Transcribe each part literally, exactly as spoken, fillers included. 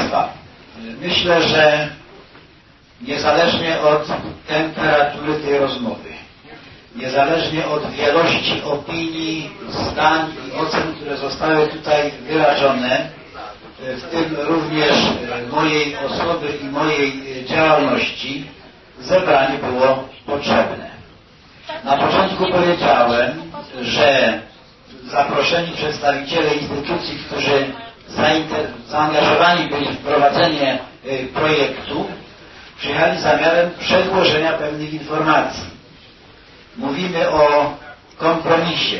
Państwa, myślę, że niezależnie od temperatury tej rozmowy, niezależnie od wielości opinii, zdań i ocen, które zostały tutaj wyrażone, w tym również mojej osoby i mojej działalności, zebranie było potrzebne. Na początku powiedziałem, że zaproszeni przedstawiciele instytucji, którzy zaangażowani byli w prowadzenie projektu, przyjechali z zamiarem przedłożenia pewnych informacji. Mówimy o kompromisie.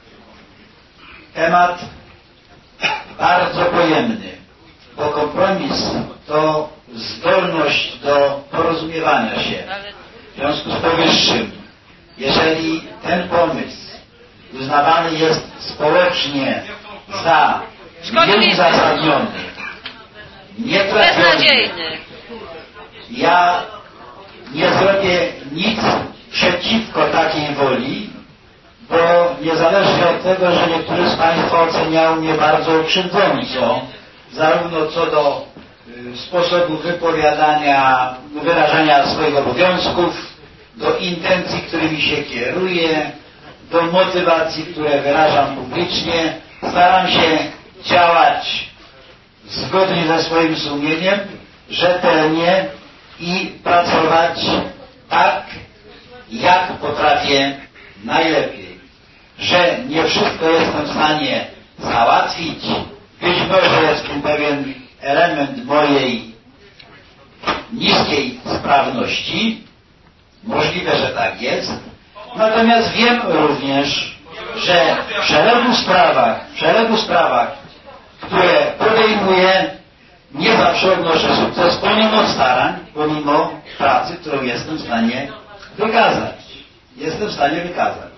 Temat bardzo pojemny, bo kompromis to zdolność do porozumiewania się. W związku z powyższym, jeżeli ten pomysł uznawany jest społecznie za nieuzasadniony, nietrafiony, ja nie zrobię nic przeciwko takiej woli, bo niezależnie od tego, że niektórzy z Państwa oceniają mnie bardzo krzywdząco, zarówno co do y, sposobu wypowiadania, wyrażania swoich obowiązków, do intencji, którymi się kieruję, do motywacji, które wyrażam publicznie, staram się działać zgodnie ze swoim sumieniem, rzetelnie i pracować tak, jak potrafię najlepiej. Że nie wszystko jestem w stanie załatwić, być może jest tu pewien element mojej niskiej sprawności, możliwe, że tak jest, natomiast wiem również, że w szeregu sprawach, w szeregu sprawach, które podejmuję, nie zawsze odnoszę sukces pomimo starań, pomimo pracy, którą jestem w stanie wykazać. Jestem w stanie wykazać.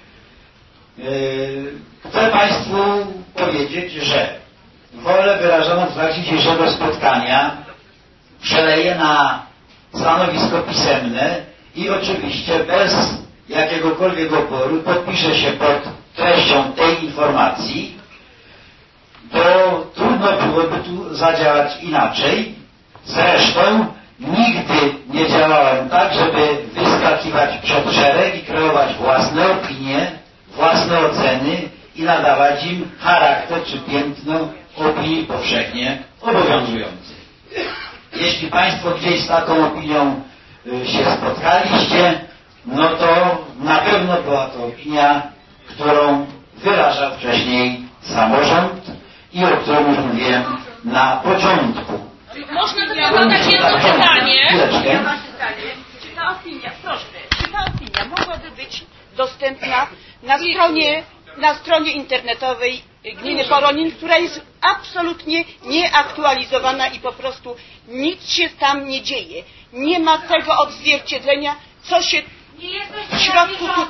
Yy, chcę Państwu powiedzieć, że wolę wyrażoną w trakcie dzisiejszego spotkania przeleję na stanowisko pisemne i oczywiście bez jakiegokolwiek oporu podpiszę się pod treścią tej informacji, bo trudno byłoby tu zadziałać inaczej. Zresztą nigdy nie działałem tak, żeby wyskakiwać przed szereg i kreować własne opinie, własne oceny i nadawać im charakter czy piętno opinii powszechnie obowiązujących. Jeśli Państwo gdzieś z taką opinią się spotkaliście, no to na pewno była to opinia, którą wyrażał wcześniej samorząd i o którym już mówiłem na początku. Można tylko zadać jedno pytanie. Ja mam pytanie. Czy ta opinia, proszę, czy ta opinia mogłaby być dostępna na stronie, na stronie internetowej gminy Poronin, która jest absolutnie nieaktualizowana i po prostu nic się tam nie dzieje. Nie ma tego odzwierciedlenia, co się w środku tu...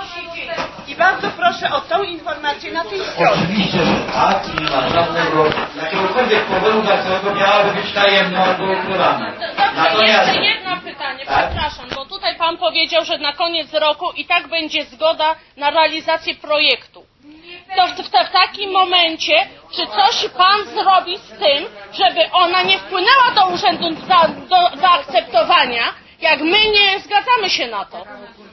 I bardzo proszę o tą informację na tej stronie. Oczywiście, że tak, nie ma żadnego, jakiegokolwiek powodu, dla którego miałaby być tajemna albo ukrywana. Natomiast... Jeszcze jedno pytanie, tak? Przepraszam, bo tutaj Pan powiedział, że na koniec roku i tak będzie zgoda na realizację projektu. To w, w, w takim momencie, czy coś Pan zrobi z tym, żeby ona nie wpłynęła do urzędu za, do zaakceptowania, jak my nie zgadzamy się na to?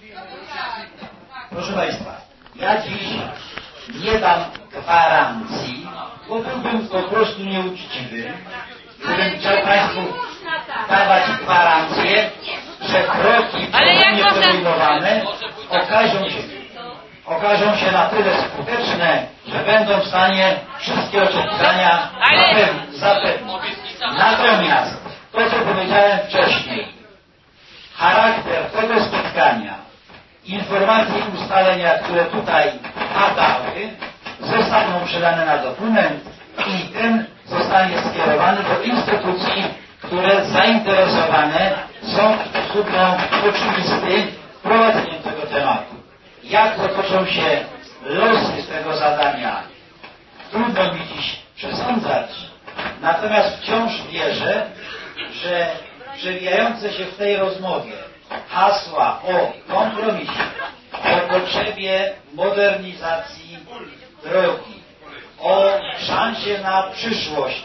Proszę Państwa, ja dziś nie dam gwarancji, bo byłbym po prostu nieuczciwy, gdybym chciał Państwu dawać gwarancję, że kroki nie podejmowane okażą się, okażą się na tyle skuteczne, że będą w stanie wszystkie oczekiwania zapewnić. Natomiast to, co powiedziałem wcześniej, charakter tego spotkania, informacje i ustalenia, które tutaj padały, zostaną przydane na dokument i ten zostanie skierowany do instytucji, które zainteresowane są w sposób oczywisty prowadzeniem tego tematu. Jak rozpoczął się losy tego zadania, trudno mi dziś przesądzać, natomiast wciąż wierzę, że przewijające się w tej rozmowie hasła o kompromisie, o potrzebie modernizacji drogi, o szansie na przyszłość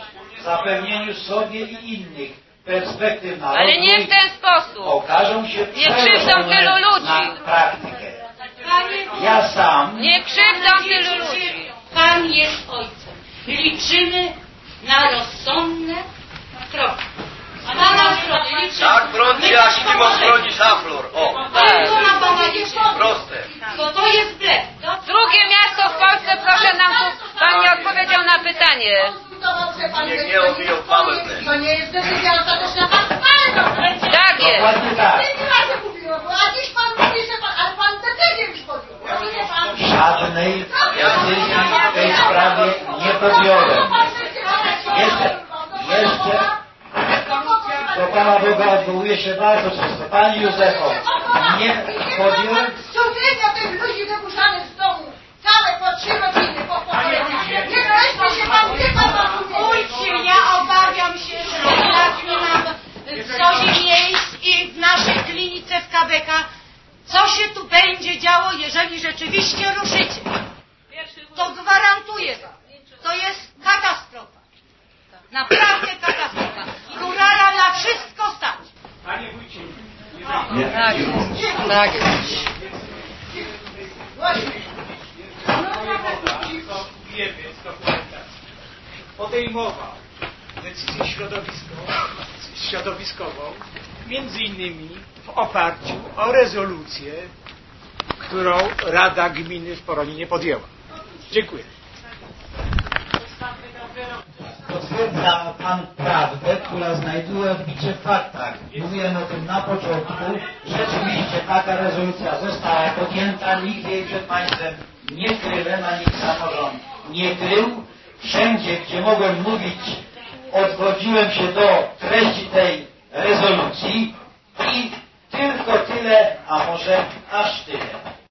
zapewnieniu sobie i innych perspektyw na Ale nie w rozwój ten sposób. okażą się Nie krzywdzą przełożone tylu ludzi. na praktykę. Ja sam Nie krzywdzą tylu ludzi. Pan jest ojcem. Liczymy na rozsądne kroki. A Pana zdrowie liczymy. Tak broni, jak Szymon broni Szaflor. O, Ale to na Pana liczymy. proste. Bo to jest wbrew. Drugie miasto w Polsce, proszę nam tu, pan nie odpowiedział na pytanie. Niech nie obiją pałę. To nie jest decyzja ostateczna. Pan Pan Tak jest. dokładnie tak. Pięć razy mówiłem, a dziś Pan mówi, że Pan, ale Pan decyzję już podjął. Rozumie Pan? Żadnej decyzji w tej sprawie nie podjąłem. Jeszcze, jeszcze do Pana Boga odwołuję się bardzo często. Pani Józefo, nie podjąłem. Sumienia tych ludzi wypuszczanych z domu. Całe po trzy godziny, po pokoleniu. Nie wreszcie się Pan, nie Pan ma Ujcie, ja obawiam się, że braknie nam w Zozie miejsc i w naszej klinice w K B K. Co się tu będzie działo, jeżeli rzeczywiście ruszycie? To gwarantuję wam. To jest katastrofa. Naprawdę katastrofa. Kurara na wszystko stać. Panie wójcie, Tak. Tak. wiemy z dokumentacji, podejmował decyzję środowiskową, środowiskową, między innymi w oparciu o rezolucję, którą Rada Gminy w Poroninie podjęła. Dziękuję. Potwierdza Pan prawdę, która znajduje odbicie w faktach. Mówiłem o tym na początku. Rzeczywiście taka rezolucja została podjęta. Nikt jej przed Państwem nie kryłem, ani samorząd nie krył. Wszędzie, gdzie mogłem mówić, odwodziłem się do treści tej rezolucji i tylko tyle, a może aż tyle.